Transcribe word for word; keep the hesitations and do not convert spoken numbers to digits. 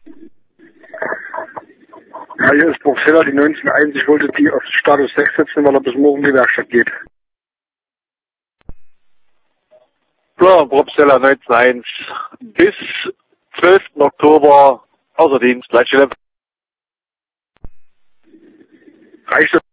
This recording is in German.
Ja, hier ist Bruxeller, die neunzehn eins. Ich wollte die auf Status sechs setzen, weil er bis morgen in die Werkstatt geht. Ja, Bruxeller neunzehn eins. Bis zwölften Oktober außer Dienst. Leitstelle. Reicht das?